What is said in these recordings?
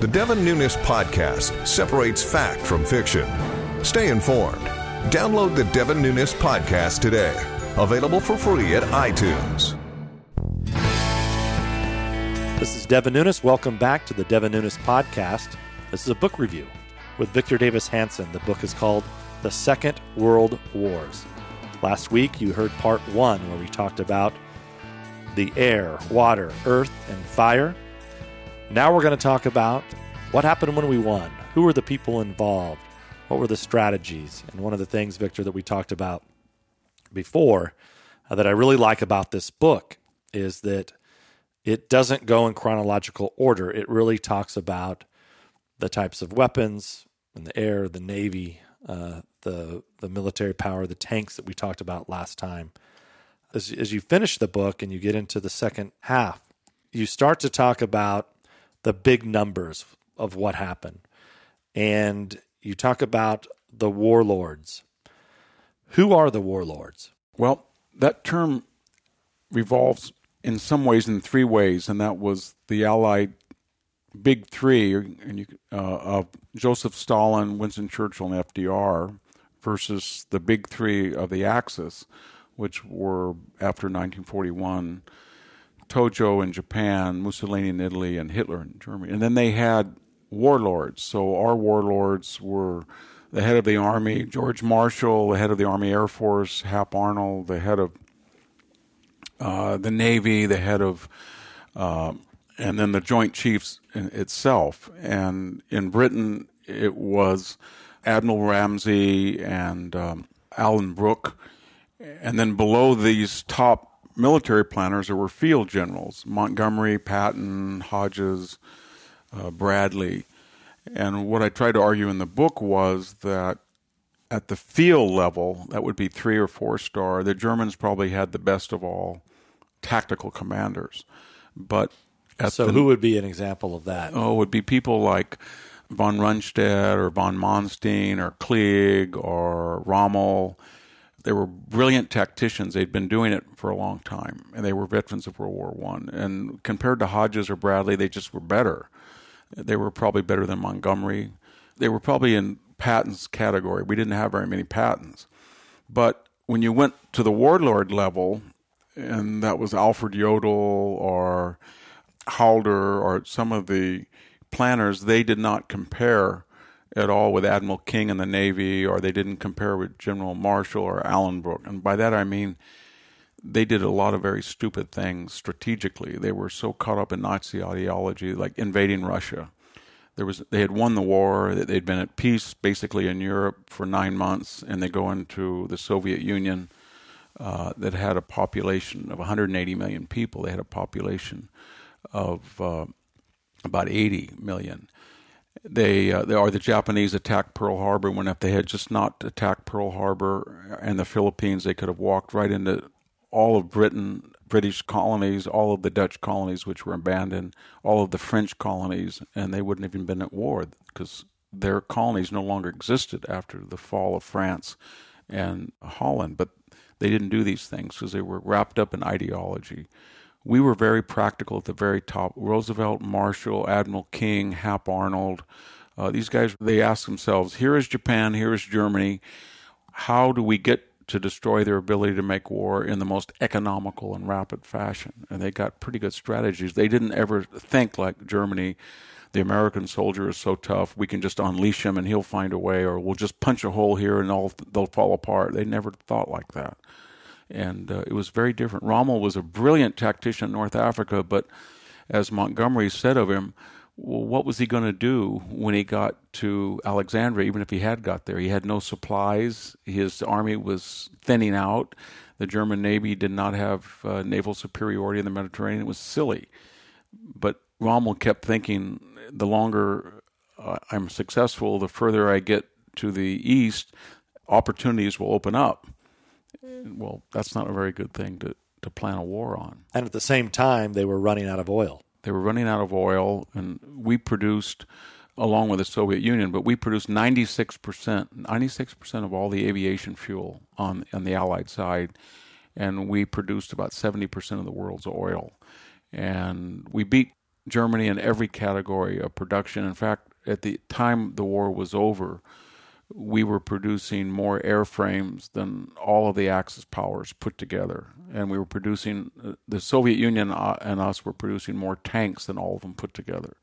The Devin Nunes Podcast separates fact from fiction. Stay informed. Download the Devin Nunes Podcast today. Available for free at iTunes. This is Devin Nunes. Welcome back to the Devin Nunes Podcast. This is a book review with Victor Davis Hanson. The book is called The Second World Wars. Last week, you heard part one, where we talked about the air, water, earth, and fire. Now we're going to talk about what happened when we won. Who were the people involved? What were the strategies? And one of the things, Victor, that we talked about before that I really like about this book is that it doesn't go in chronological order. It really talks about the types of weapons in the air, the Navy, the military power, the tanks that we talked about last time. As you finish the book and you get into the second half, you start to talk about the big numbers of what happened. And you talk about the warlords. Who are the warlords? Well, that term revolves in some ways in three ways, and that was the Allied Big Three of Joseph Stalin, Winston Churchill, and FDR versus the Big Three of the Axis, which were, after 1941, Tojo in Japan, Mussolini in Italy, and Hitler in Germany. And then they had warlords. So our warlords were the head of the Army, George Marshall, the head of the Army Air Force, Hap Arnold, the head of the Navy, the head of, and then the Joint Chiefs itself. And in Britain, it was Admiral Ramsay and Alan Brooke. And then below these top military planners, there were field generals: Montgomery, Patton, Hodges, Bradley. And what I tried to argue in the book was that at the field level, that would be 3 or 4 star, the Germans probably had the best of all tactical commanders. But who would be an example of that? Oh, it would be people like von Rundstedt or von Manstein or Klieg or Rommel. They were brilliant tacticians. They'd been doing it for a long time, and they were veterans of World War I. And compared to Hodges or Bradley, they just were better. They were probably better than Montgomery. They were probably in Patton's category. We didn't have very many Pattons. But when you went to the warlord level, and that was Alfred Jodl or Halder or some of the planners, they did not compare at all with Admiral King in the Navy, or they didn't compare with General Marshall or Alan Brooke. And by that I mean they did a lot of very stupid things strategically. They were so caught up in Nazi ideology, like invading Russia. They had won the war, they'd been at peace basically in Europe for 9 months, and they go into the Soviet Union that had a population of 180 million people. They had a population of about 80 million. The Japanese attacked Pearl Harbor, when if they had just not attacked Pearl Harbor and the Philippines, they could have walked right into all of British colonies, all of the Dutch colonies which were abandoned, all of the French colonies, and they wouldn't have even been at war because their colonies no longer existed after the fall of France and Holland. But they didn't do these things because they were wrapped up in ideology. We were very practical at the very top. Roosevelt, Marshall, Admiral King, Hap Arnold, these guys, they asked themselves, here is Japan, here is Germany. How do we get to destroy their ability to make war in the most economical and rapid fashion? And they got pretty good strategies. They didn't ever think like Germany, the American soldier is so tough, we can just unleash him and he'll find a way, or we'll just punch a hole here and they'll fall apart. They never thought like that. And it was very different. Rommel was a brilliant tactician in North Africa, but as Montgomery said of him, well, what was he going to do when he got to Alexandria, even if he had got there? He had no supplies. His army was thinning out. The German Navy did not have naval superiority in the Mediterranean. It was silly. But Rommel kept thinking, the longer I'm successful, the further I get to the east, opportunities will open up. Well, that's not a very good thing to plan a war on. And at the same time, they were running out of oil. They were running out of oil, and we produced, along with the Soviet Union, but we produced 96% of all the aviation fuel on the Allied side, and we produced about 70% of the world's oil. And we beat Germany in every category of production. In fact, at the time the war was over, we were producing more airframes than all of the Axis powers put together. And we were producing, the Soviet Union and us were producing more tanks than all of them put together.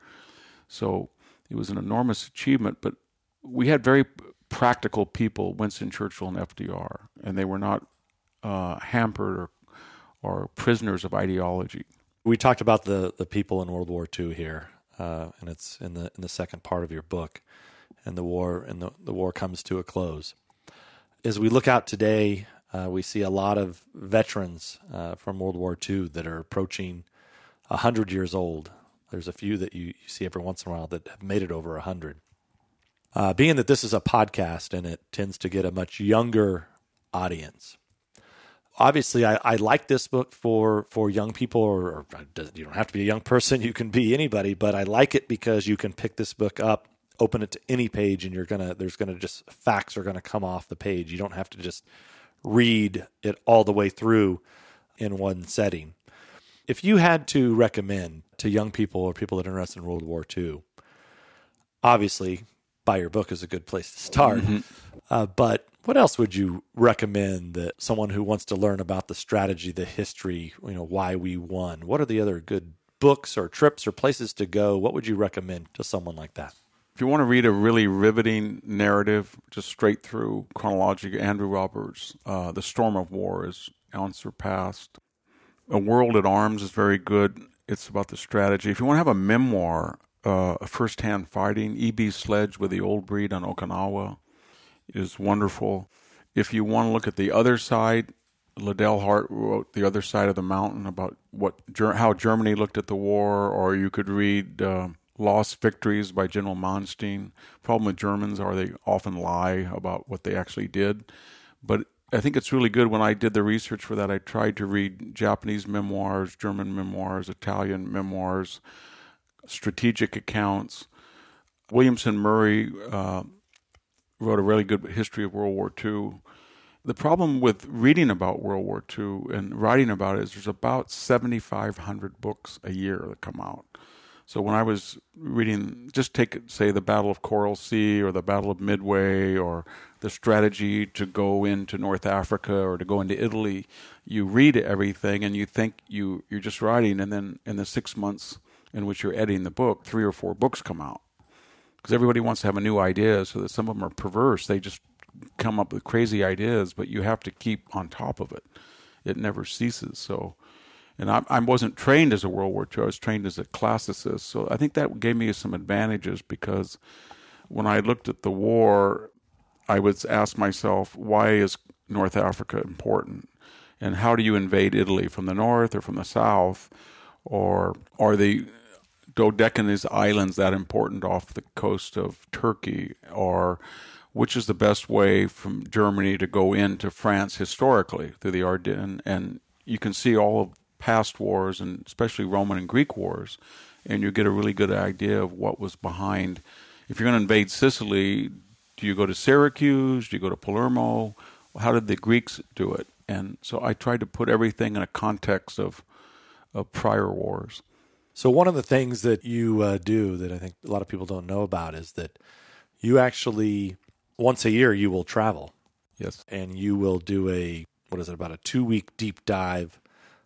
So it was an enormous achievement, but we had very practical people, Winston Churchill and FDR, and they were not hampered or prisoners of ideology. We talked about the people in World War II here, and it's in the second part of your book. And the war comes to a close. As we look out today, we see a lot of veterans from World War II that are approaching 100 years old. There's a few that you see every once in a while that have made it over 100. Being that this is a podcast and it tends to get a much younger audience, obviously I like this book for young people, or you don't have to be a young person, you can be anybody, but I like it because you can pick this book up, open it to any page, and facts are gonna come off the page. You don't have to just read it all the way through in one setting. If you had to recommend to young people or people that are interested in World War II, obviously buy your book is a good place to start. Mm-hmm. But what else would you recommend that someone who wants to learn about the strategy, the history, why we won? What are the other good books or trips or places to go? What would you recommend to someone like that? If you want to read a really riveting narrative, just straight through chronology, Andrew Roberts, The Storm of War is unsurpassed. A World at Arms is very good. It's about the strategy. If you want to have a memoir, first-hand fighting, E.B. Sledge with the Old Breed on Okinawa is wonderful. If you want to look at the other side, Liddell Hart wrote The Other Side of the Mountain about how Germany looked at the war, or you could read Lost Victories by General Manstein. Problem with Germans are they often lie about what they actually did. But I think it's really good. When I did the research for that, I tried to read Japanese memoirs, German memoirs, Italian memoirs, strategic accounts. Williamson Murray wrote a really good history of World War II. The problem with reading about World War II and writing about it is there's about 7,500 books a year that come out. So when I was reading, just say, the Battle of Coral Sea or the Battle of Midway or the strategy to go into North Africa or to go into Italy, you read everything and you think you're just writing, and then in the 6 months in which you're editing the book, 3 or 4 books come out. Because everybody wants to have a new idea, so that some of them are perverse. They just come up with crazy ideas, but you have to keep on top of it. It never ceases. So, and I wasn't trained as a World War II. I was trained as a classicist. So I think that gave me some advantages, because when I looked at the war, I would ask myself, why is North Africa important? And how do you invade Italy, from the north or from the south? Or are the Dodecanese Islands that important off the coast of Turkey? Or which is the best way from Germany to go into France historically through the Ardennes? And you can see all of past wars, and especially Roman and Greek wars, and you get a really good idea of what was behind. If you're going to invade Sicily, do you go to Syracuse? Do you go to Palermo? How did the Greeks do it? And so I tried to put everything in a context of prior wars. So one of the things that you do that I think a lot of people don't know about is that you actually, once a year, you will travel. Yes. And you will do about a 2-week deep dive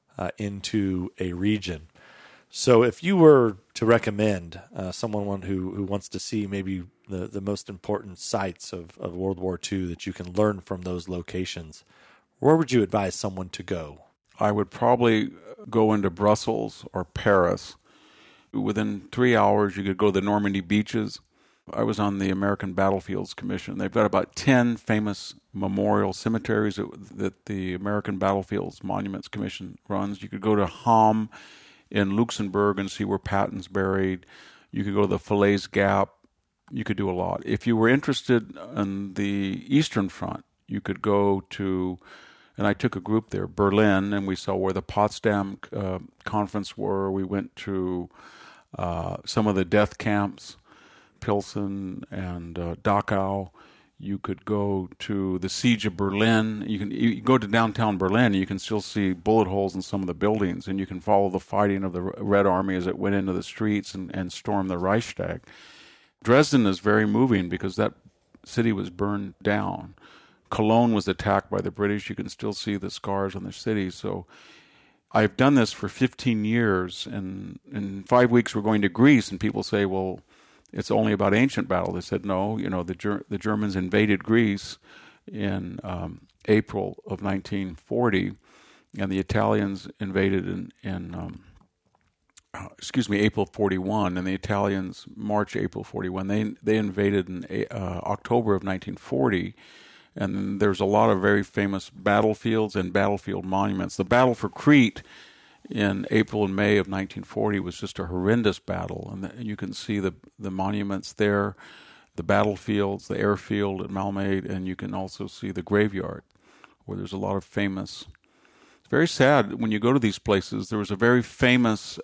into a region. So if you were to recommend someone who wants to see maybe the most important sites of World War II that you can learn from those locations, where would you advise someone to go? I would probably go into Brussels or Paris. Within 3 hours, you could go to the Normandy beaches. I was on the American Battlefields Commission. They've got about 10 famous memorial cemeteries that the American Battlefields Monuments Commission runs. You could go to Ham in Luxembourg and see where Patton's buried. You could go to the Falaise Gap. You could do a lot. If you were interested in the Eastern Front, you could go to, and I took a group there, Berlin, and we saw where the Potsdam conference were. We went to some of the death camps, Pilsen and Dachau. You could go to the Siege of Berlin. You go to downtown Berlin, and you can still see bullet holes in some of the buildings, and you can follow the fighting of the Red Army as it went into the streets and stormed the Reichstag. Dresden is very moving because that city was burned down. Cologne was attacked by the British. You can still see the scars on the city. So I've done this for 15 years, and in 5 weeks we're going to Greece, and people say, well, it's only about ancient battle. They said, no, the Germans invaded Greece in April of 1940, and the Italians invaded in April 41, and the Italians April 41. They invaded in October of 1940, and there's a lot of very famous battlefields and battlefield monuments. The Battle for Crete in April and May of 1940 was just a horrendous battle, and you can see the monuments there, the battlefields, the airfield at Malmedy, and you can also see the graveyard where there's a lot of famous. It's very sad when you go to these places. There was a very famous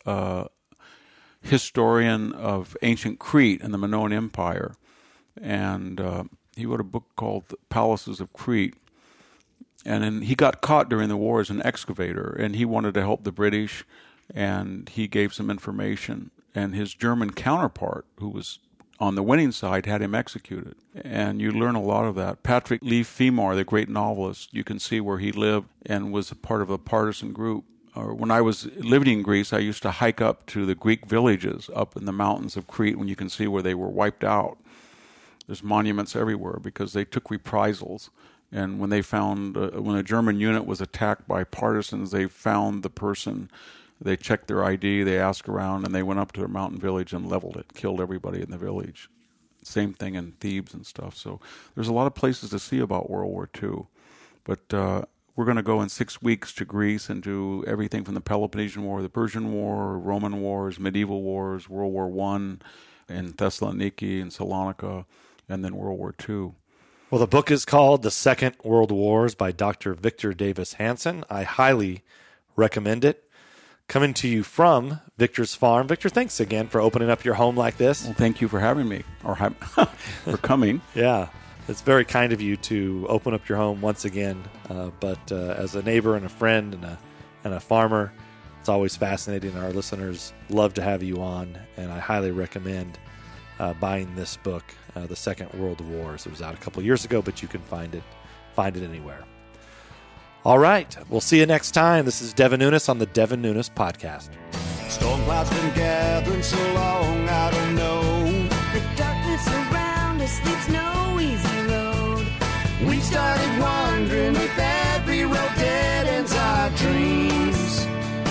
historian of ancient Crete and the Minoan Empire, and he wrote a book called The Palaces of Crete. And then he got caught during the war as an excavator, and he wanted to help the British, and he gave some information. And his German counterpart, who was on the winning side, had him executed. And you learn a lot of that. Patrick Leigh Fermor, the great novelist, you can see where he lived and was a part of a partisan group. When I was living in Greece, I used to hike up to the Greek villages up in the mountains of Crete when you can see where they were wiped out. There's monuments everywhere because they took reprisals. And when they found, when a German unit was attacked by partisans, they found the person, they checked their ID, they asked around, and they went up to their mountain village and leveled it, killed everybody in the village. Same thing in Thebes and stuff. So there's a lot of places to see about World War II. But we're going to go in 6 weeks to Greece and do everything from the Peloponnesian War, the Persian War, Roman wars, medieval wars, World War I, in Thessaloniki and Salonika, and then World War II. Well, the book is called The Second World Wars by Dr. Victor Davis Hanson. I highly recommend it. Coming to you from Victor's farm. Victor, thanks again for opening up your home like this. Well, thank you for having me, or for coming. Yeah, it's very kind of you to open up your home once again. But as a neighbor and a friend and a farmer, it's always fascinating. Our listeners love to have you on, and I highly recommend buying this book, The Second World Wars. It was out a couple years ago, but you can find it anywhere. All right, we'll see you next time. This is Devin Nunes on the Devin Nunes Podcast. Storm clouds been gathering so long, I don't know. The darkness around us leads no easy road. We started wondering if every road dead ends our dreams.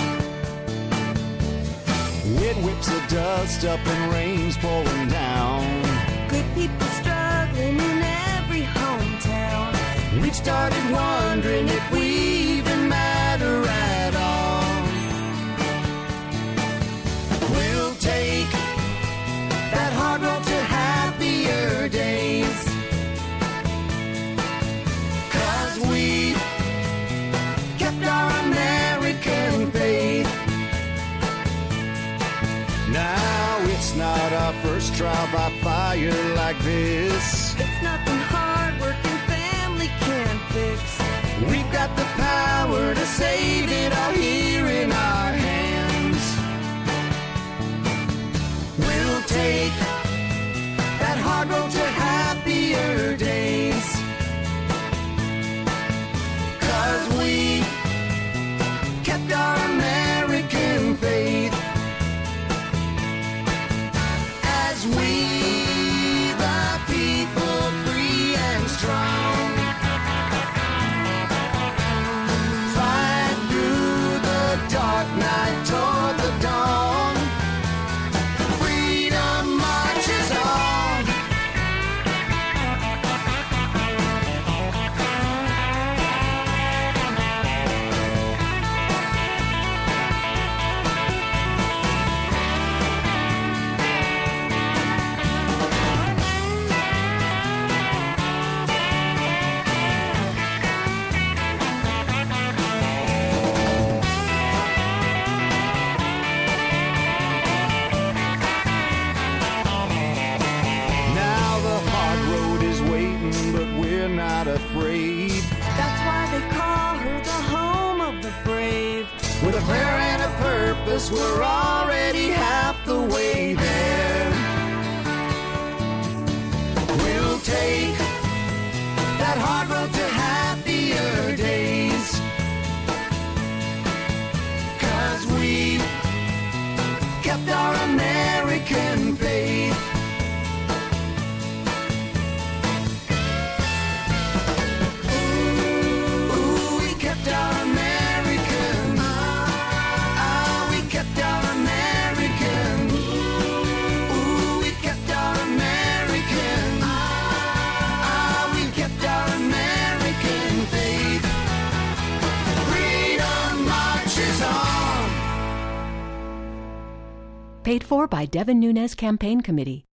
It whips the dust up and rain's pouring down. Good people struggling in every hometown. We've started wondering if we even matter at all. We'll take that hard road to happier days, 'cause we kept our American faith. Now it's not our first trial by fire like this. It's nothing hard work and family can fix. We've got the power to save it all here in our hands. We'll take that hard road to happier days, 'cause we kept our American faith. As we, the people, free and strong, fight through the dark night. not afraid. That's why they call her the home of the brave. With a prayer and a purpose, we're already half the way there. We'll take that hard road to happier days, 'cause we kept our American faith. Ooh, we kept our American. We kept our American. Ooh, we kept our American. We kept our American faith. Freedom marches on. Paid for by Devin Nunes Campaign Committee.